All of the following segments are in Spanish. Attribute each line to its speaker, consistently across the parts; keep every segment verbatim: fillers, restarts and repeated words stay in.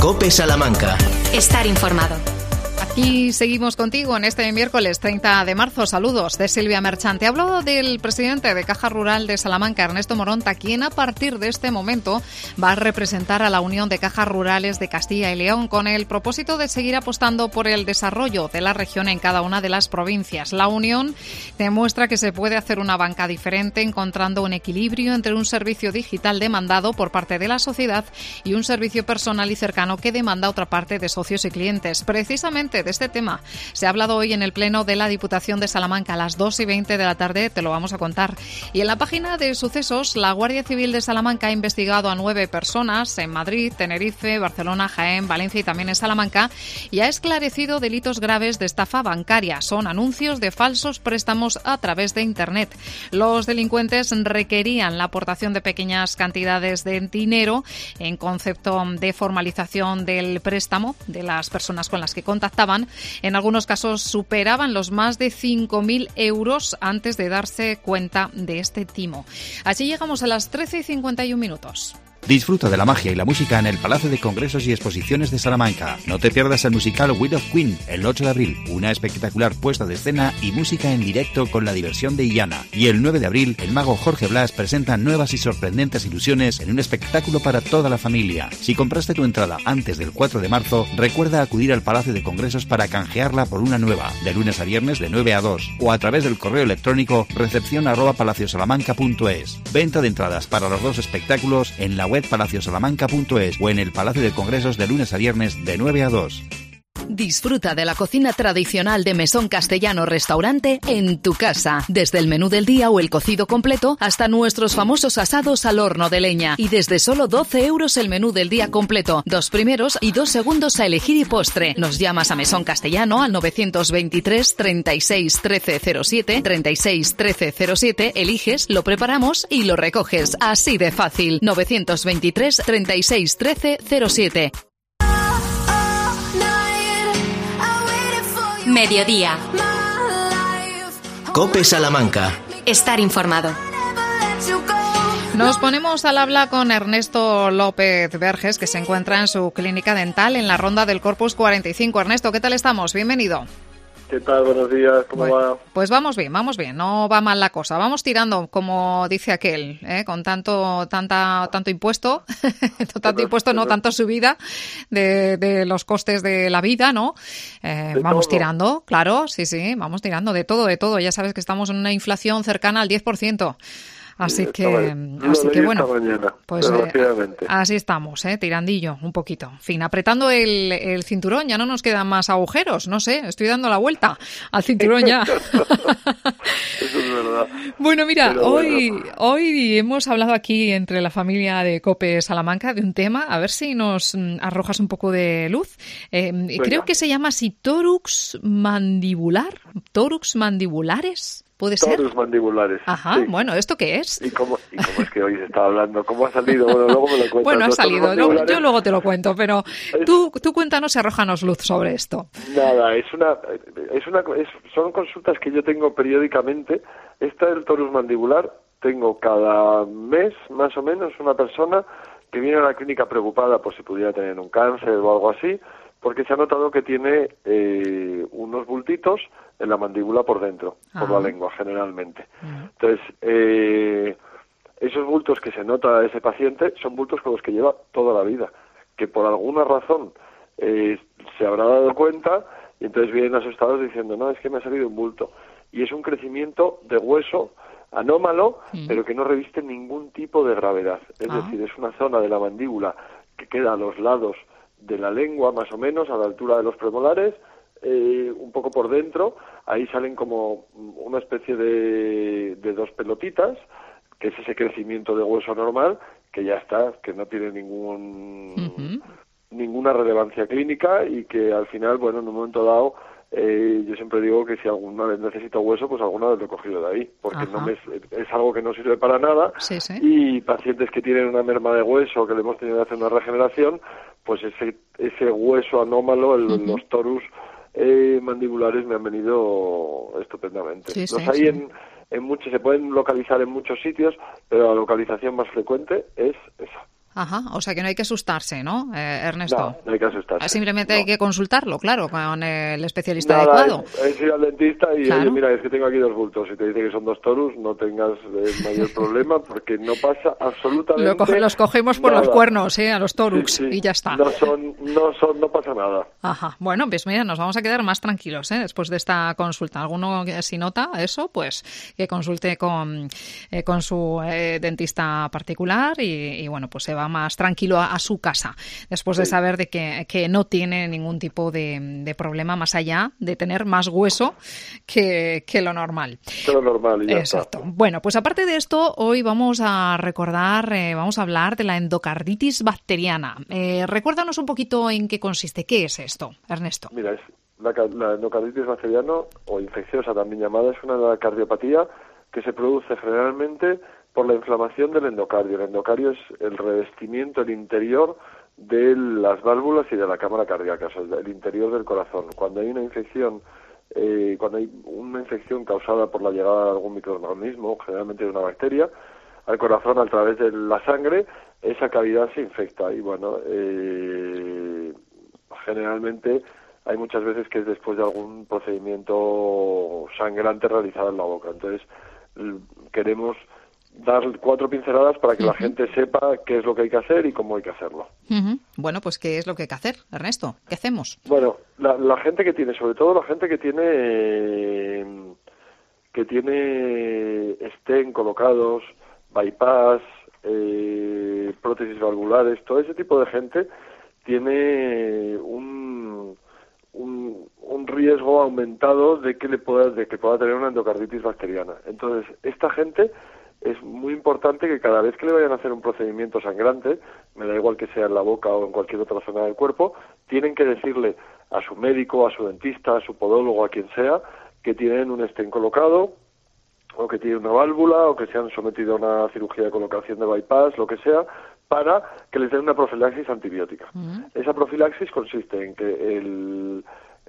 Speaker 1: COPE Salamanca.
Speaker 2: Estar informado.
Speaker 3: Aquí seguimos contigo en este miércoles treinta de marzo. Saludos de Silvia Merchante. Hablo del presidente de Caja Rural de Salamanca, Ernesto Moronta, quien a partir de este momento va a representar a la Unión de Cajas Rurales de Castilla y León con el propósito de seguir apostando por el desarrollo de la región en cada una de las provincias. La Unión demuestra que se puede hacer una banca diferente encontrando un equilibrio entre un servicio digital demandado por parte de la sociedad y un servicio personal y cercano que demanda otra parte de socios y clientes. Precisamente de este tema se ha hablado hoy en el Pleno de la Diputación de Salamanca a las dos y veinte de la tarde, te lo vamos a contar. Y en la página de sucesos, la Guardia Civil de Salamanca ha investigado a nueve personas en Madrid, Tenerife, Barcelona, Jaén, Valencia y también en Salamanca y ha esclarecido delitos graves de estafa bancaria. Son anuncios de falsos préstamos a través de Internet. Los delincuentes requerían la aportación de pequeñas cantidades de dinero en concepto de formalización del préstamo de las personas con las que contactaban. En algunos casos superaban los más de cinco mil euros antes de darse cuenta de este timo. Así llegamos a las trece y cincuenta y un minutos.
Speaker 4: Disfruta de la magia y la música en el Palacio de Congresos y Exposiciones de Salamanca. No te pierdas el musical Will of Queen el ocho de abril, una espectacular puesta de escena y música en directo con la diversión de Illana. Y el nueve de abril, el mago Jorge Blas presenta nuevas y sorprendentes ilusiones en un espectáculo para toda la familia. Si compraste tu entrada antes del cuatro de marzo, recuerda acudir al Palacio de Congresos para canjearla por una nueva, de lunes a viernes de nueve a dos, o a través del correo electrónico recepción arroba palaciosalamanca punto es. Venta de entradas para los dos espectáculos en la web palaciosalamanca punto es o en el Palacio de Congresos de lunes a viernes de nueve a dos.
Speaker 2: Disfruta de la cocina tradicional de Mesón Castellano Restaurante en tu casa. Desde el menú del día o el cocido completo hasta nuestros famosos asados al horno de leña. Y desde solo doce euros el menú del día completo. Dos primeros y dos segundos a elegir y postre. Nos llamas a Mesón Castellano al novecientos veintitrés, treinta y seis, trece cero siete, treinta y seis, trece cero siete. Eliges, lo preparamos y lo recoges. Así de fácil. novecientos veintitrés, treinta y seis, trece cero siete.
Speaker 5: Mediodía.
Speaker 1: COPE Salamanca.
Speaker 5: Estar informado.
Speaker 3: Nos ponemos al habla con Ernesto López Verges, que se encuentra en su clínica dental en la Ronda del Corpus cuarenta y cinco. Ernesto, ¿qué tal estamos? Bienvenido.
Speaker 6: ¿Qué tal? Buenos días, ¿cómo
Speaker 3: bueno,
Speaker 6: va?
Speaker 3: Pues vamos bien, vamos bien, no va mal la cosa. Vamos tirando, como dice aquel, ¿eh? con tanto tanta tanto impuesto, tanto impuesto, no tanto subida de, de los costes de la vida, ¿no? Eh, vamos todo. tirando, claro, sí, sí, vamos tirando de todo, de todo. Ya sabes que estamos en una inflación cercana al diez por ciento. Así
Speaker 6: sí,
Speaker 3: que,
Speaker 6: estaba,
Speaker 3: así que bueno,
Speaker 6: mañana,
Speaker 3: pues eh, así estamos, eh, tirandillo un poquito. En fin, apretando el, el cinturón, ya no nos quedan más agujeros, no sé, estoy dando la vuelta al cinturón ya.
Speaker 6: Eso es verdad.
Speaker 3: Bueno, mira,
Speaker 6: Pero
Speaker 3: hoy,
Speaker 6: bueno.
Speaker 3: hoy hemos hablado aquí entre la familia de COPE Salamanca de un tema, a ver si nos arrojas un poco de luz. Eh, creo que se llama así torux mandibular, torux mandibulares. ¿Puede ser?
Speaker 6: Torus mandibulares.
Speaker 3: Ajá,
Speaker 6: sí.
Speaker 3: Bueno, ¿esto qué es?
Speaker 6: ¿Y cómo, ¿Y cómo es que hoy se está hablando? ¿Cómo ha salido? Bueno, luego me lo cuentas.
Speaker 3: Bueno, ha salido, luego, yo luego te lo cuento, pero
Speaker 6: es,
Speaker 3: tú, tú cuéntanos y arrójanos luz sobre esto.
Speaker 6: Nada, es una, es una, es, son consultas que yo tengo periódicamente. Esta del torus mandibular, tengo cada mes, más o menos, una persona que viene a la clínica preocupada por si pudiera tener un cáncer o algo así, porque se ha notado que tiene eh, unos bultitos en la mandíbula por dentro, ah. por la lengua generalmente. Uh-huh. Entonces, eh, esos bultos que se nota a ese paciente son bultos con los que lleva toda la vida, que por alguna razón eh, se habrá dado cuenta y entonces vienen asustados diciendo, no, es que me ha salido un bulto. Y es un crecimiento de hueso anómalo, uh-huh. pero que no reviste ningún tipo de gravedad. Es uh-huh. decir, es una zona de la mandíbula que queda a los lados de la lengua, más o menos, a la altura de los premolares, eh, un poco por dentro, ahí salen como una especie de, de dos pelotitas, que es ese crecimiento de hueso normal, que ya está, que no tiene ningún uh-huh. ninguna relevancia clínica y que al final, bueno, en un momento dado, eh, yo siempre digo que si alguna vez necesito hueso, pues alguna vez lo he cogido de ahí, porque no me, es algo que no sirve para nada,
Speaker 3: sí, sí.
Speaker 6: Y pacientes que tienen una merma de hueso, que le hemos tenido que hacer una regeneración, pues ese ese hueso anómalo, el, uh-huh. los torus eh, mandibulares me han venido estupendamente.
Speaker 3: Sí,
Speaker 6: Los
Speaker 3: sí,
Speaker 6: hay
Speaker 3: sí.
Speaker 6: en, en muchos, se pueden localizar en muchos sitios, pero la localización más frecuente es esa.
Speaker 3: Ajá, o sea que no hay que asustarse, ¿no, eh, Ernesto?
Speaker 6: No, no hay que asustarse.
Speaker 3: Simplemente
Speaker 6: no.
Speaker 3: hay que consultarlo, claro, con el especialista
Speaker 6: Nada,
Speaker 3: adecuado.
Speaker 6: Es, es ir al dentista y,
Speaker 3: claro.
Speaker 6: oye, mira, es que tengo aquí dos bultos. Si te dice que son dos torus, no tengas el mayor problema porque no pasa absolutamente
Speaker 3: Lo coge, los cogemos por
Speaker 6: nada.
Speaker 3: los cuernos, ¿eh? A los torux,
Speaker 6: sí, sí.
Speaker 3: y ya está.
Speaker 6: No son, no son, no pasa nada.
Speaker 3: Ajá, bueno, pues mira, nos vamos a quedar más tranquilos, ¿eh? Después de esta consulta. Alguno que si nota eso, pues que consulte con, eh, con su eh, dentista particular y, y bueno, pues se va más tranquilo a, a su casa después sí. de saber de que, que no tiene ningún tipo de, de problema más allá de tener más hueso que, que lo normal.
Speaker 6: Que lo normal, y ya
Speaker 3: Exacto.
Speaker 6: está.
Speaker 3: Bueno, pues aparte de esto, hoy vamos a recordar, eh, vamos a hablar de la endocarditis bacteriana. Eh, recuérdanos un poquito en qué consiste. ¿Qué es esto, Ernesto?
Speaker 6: Mira, es la, la endocarditis bacteriana o infecciosa también llamada, es una cardiopatía que se produce generalmente por la inflamación del endocardio. El endocardio es el revestimiento, el interior de las válvulas y de la cámara cardíaca, o sea, el interior del corazón. Cuando hay una infección, eh, cuando hay una infección causada por la llegada de algún microorganismo, generalmente de una bacteria, al corazón a través de la sangre, esa cavidad se infecta y bueno, eh, generalmente hay muchas veces que es después de algún procedimiento sangrante realizado en la boca. Entonces queremos dar cuatro pinceladas para que uh-huh. la gente sepa qué es lo que hay que hacer y cómo hay que hacerlo.
Speaker 3: Uh-huh. Bueno, pues ¿qué es lo que hay que hacer, Ernesto? ¿Qué hacemos?
Speaker 6: Bueno, la, la gente que tiene, sobre todo la gente que tiene eh, que tiene stent colocados, bypass, eh, prótesis valvulares, todo ese tipo de gente tiene un, un, un riesgo aumentado de que le pueda, de que pueda tener una endocarditis bacteriana. Entonces, esta gente es muy importante que cada vez que le vayan a hacer un procedimiento sangrante, me da igual que sea en la boca o en cualquier otra zona del cuerpo, tienen que decirle a su médico, a su dentista, a su podólogo, a quien sea, que tienen un stent colocado, o que tienen una válvula, o que se han sometido a una cirugía de colocación de bypass, lo que sea, para que les den una profilaxis antibiótica. Uh-huh. Esa profilaxis consiste en que el,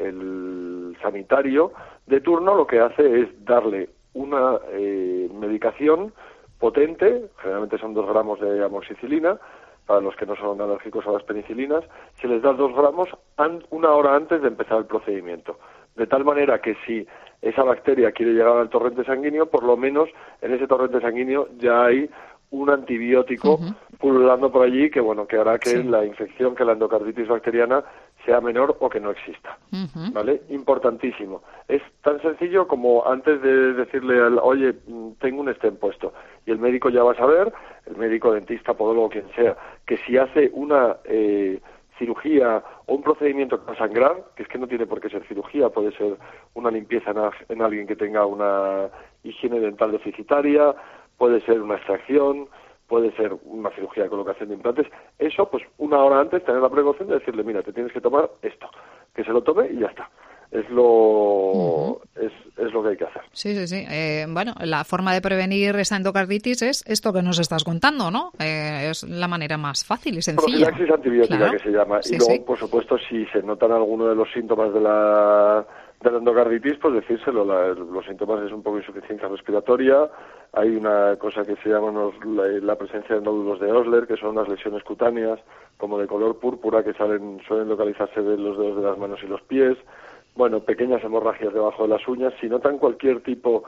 Speaker 6: el sanitario de turno lo que hace es darle una eh, medicación potente, generalmente son dos gramos de amoxicilina, para los que no son alérgicos a las penicilinas, se les da dos gramos an- una hora antes de empezar el procedimiento. De tal manera que si esa bacteria quiere llegar al torrente sanguíneo, por lo menos en ese torrente sanguíneo ya hay un antibiótico uh-huh. pululando por allí que bueno que hará que sí. la infección, que la endocarditis bacteriana sea menor o que no exista. Uh-huh. ¿Vale? Importantísimo. Es tan sencillo como antes de decirle al, oye, tengo un stent puesto, y el médico ya va a saber, el médico, dentista, podólogo, quien sea, que si hace una eh, cirugía o un procedimiento para sangrar, que es que no tiene por qué ser cirugía, puede ser una limpieza en, a, en alguien que tenga una higiene dental deficitaria, puede ser una extracción, puede ser una cirugía de colocación de implantes, eso pues una hora antes tener la precaución de decirle, mira, te tienes que tomar esto, que se lo tome y ya está. Es lo uh-huh. es, es lo que hay que hacer.
Speaker 3: Sí, sí, sí. Eh, bueno, la forma de prevenir esa endocarditis es esto que nos estás contando, ¿no? Eh, es la manera más fácil y sencilla.
Speaker 6: Profilaxis antibiótica, claro. que se llama. Sí, y luego, sí. por supuesto, si se notan alguno de los síntomas de la de la endocarditis, pues decírselo. La, los síntomas es un poco insuficiencia respiratoria. Hay una cosa que se llama unos, la, la presencia de nódulos de Osler, que son unas lesiones cutáneas, como de color púrpura, que salen suelen localizarse de los dedos de las manos y los pies. Bueno, pequeñas hemorragias debajo de las uñas. Si notan cualquier tipo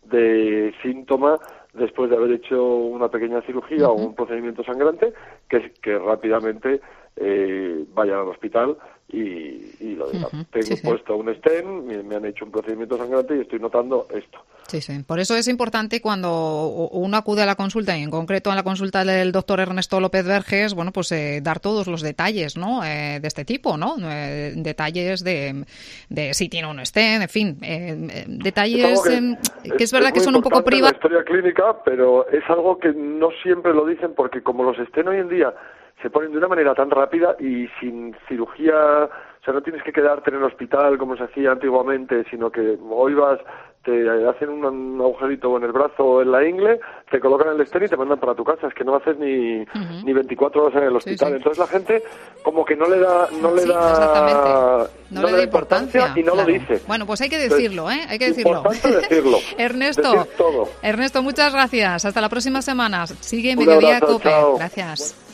Speaker 6: de síntoma después de haber hecho una pequeña cirugía uh-huh. o un procedimiento sangrante, que, que rápidamente eh, vayan al hospital y, y lo digan. Uh-huh. Tengo sí, puesto sí. un stent, me, me han hecho un procedimiento sangrante y estoy notando esto.
Speaker 3: Sí, sí. Por eso es importante cuando uno acude a la consulta, y en concreto a la consulta del doctor Ernesto López Verges, bueno, pues eh, dar todos los detalles, ¿no? Eh, de este tipo, ¿no? Eh, detalles de, de si tiene un stent, en fin, eh, detalles es que, eh, que es verdad es que son un poco privados.
Speaker 6: La historia clínica, pero es algo que no siempre lo dicen porque como los stent hoy en día se ponen de una manera tan rápida y sin cirugía, o sea, no tienes que quedarte en el hospital como se hacía antiguamente, sino que hoy vas, te hacen un, un agujerito en el brazo o en la ingle, te colocan el stent y te mandan para tu casa. Es que no haces ni, uh-huh. ni veinticuatro horas en el hospital. Sí, sí. Entonces la gente como que no le da no le
Speaker 3: sí,
Speaker 6: da
Speaker 3: no, no le da importancia, importancia
Speaker 6: y no
Speaker 3: claro.
Speaker 6: lo dice.
Speaker 3: Bueno, pues hay que decirlo, ¿eh? Hay que decirlo.
Speaker 6: Importante decirlo.
Speaker 3: Ernesto,
Speaker 6: decir todo.
Speaker 3: Ernesto, muchas gracias. Hasta la próxima semana. Sigue
Speaker 6: Un
Speaker 3: Mediodía
Speaker 6: abrazo,
Speaker 3: Cope.
Speaker 6: chao.
Speaker 3: Gracias.